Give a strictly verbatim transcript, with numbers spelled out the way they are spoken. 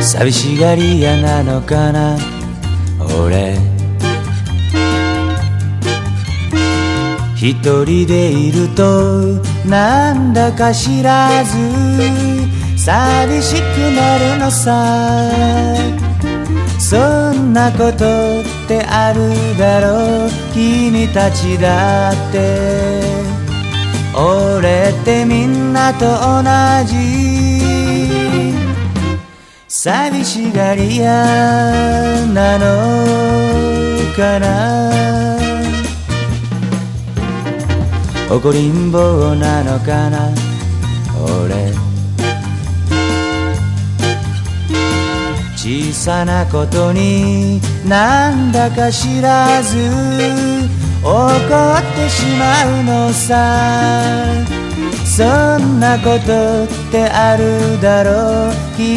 寂しがり屋なのかな俺。一人でいるとなんだか知らず寂しくなるのさ。そんなことってあるだろう。君たちだって俺ってみんなと同じ寂しがり屋なのかな。怒りん坊なのかな俺。小さなことになんだか知らず怒ってしまうのさ。そんなことってあるだろう。